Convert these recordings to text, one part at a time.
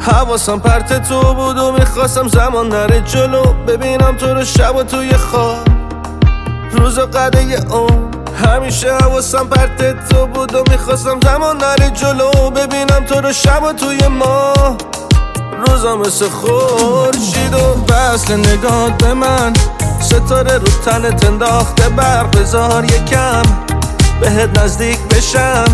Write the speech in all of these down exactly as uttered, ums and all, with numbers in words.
حواسم پرت تو بود و میخواستم زمان نره جلو، ببینم تو رو شب و توی خواب روز و قده اون. همیشه حواسم پرت تو بود و میخواستم زمان نره جلو، ببینم تو رو شب و توی ما روزا مثل خورشید و وصل نگات به من، ستاره رو تنت انداخته برق، بذار یکم بهت نزدیک بشم.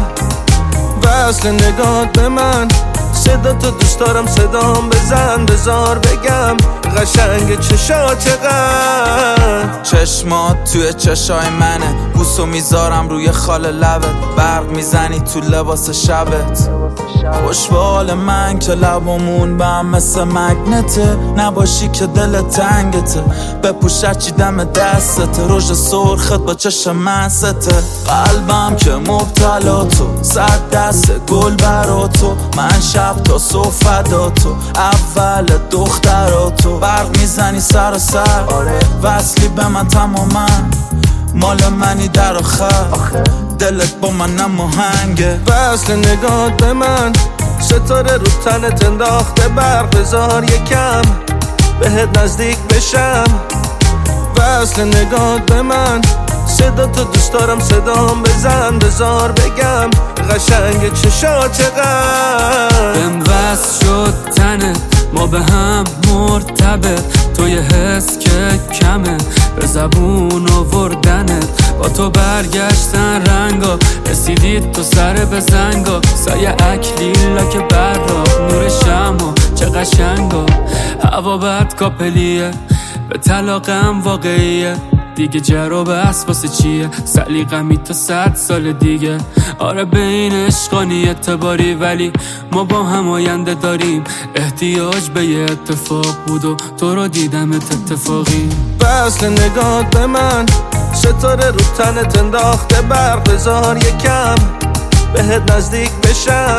وصل نگات به من، صدا تو دوست دارم صدام بزن، بذار بگم قشنگ چشات چقدر. چشمات توی چشای منه، بوسو میذارم روی خال لبت، برق میزنی تو لباس شبت. خوشبال من که لبامون به هم مثل مگنته، نباشی که دل تنگته، بپوشت چی دم دستته، رژ سرخت با چشم مسته. قلبم که مبتلا تو، صد دست گل برا تو، من شب تا صبح فدا تو، اول دخترا تو. برق میزنی سر و سر، وصلی به من تماما، مال منی در آخر، دلت با من هماهنگه. وصل نگات به من، ستاره رو تنت انداخته برق، بذار یکم بهت نزدیک بشم. وصل نگات به من، صدا تو دوست دارم صدام بزن، بذار بگم قشنگ چشات چقدر. بهم وصل شد تنت، ما به هم مرتبط، توی حس که کمه به زبون آوردنت، با تو برگشتن رنگا، رسیدید تو سر بزنگا، سایه اکلیلا که برا نور شما چه قشنگا. هوا بد کاپلیه، به طلاقم واقعیه، دیگه جرا بس واسه چیه، سلیقمی تا صد سال دیگه. آره به این عشقانی اعتباری، ولی ما با هم آینده داریم، احتیاج به یه اتفاق بود و تو رو دیدمت اتفاقی. وصل نگات به من، ستاره رو تنت انداخته برق، بذار یکم بهت نزدیک بشم.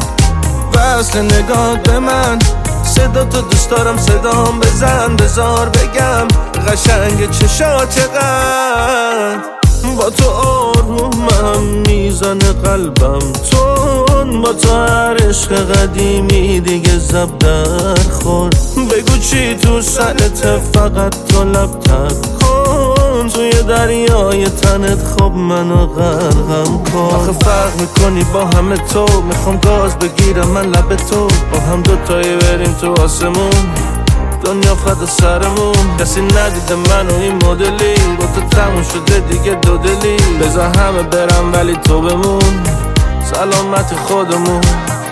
وصل نگات به من، صدا تو دوست دارم صدام بزن، بذار بگم قشنگ چشات چقدر. با تو آرومم میزنه قلبم تون، با تو هر عشق قدیمی دیگه زب در خور. بگو چی تو سرت، فقط تو لب تر کن، توی دریای تنت خب منو غرقم کن. آخه فرق میکنی با همه تو، میخوام گاز بگیرم من لب تو، با هم دوتایی بریم تو آسمون، دنیا فدا سرمون. کسی ندیده منو این مدلی، با تو تموم شده دیگه دو دلی، بذار همه برم ولی تو بمون، سلامت خودمون.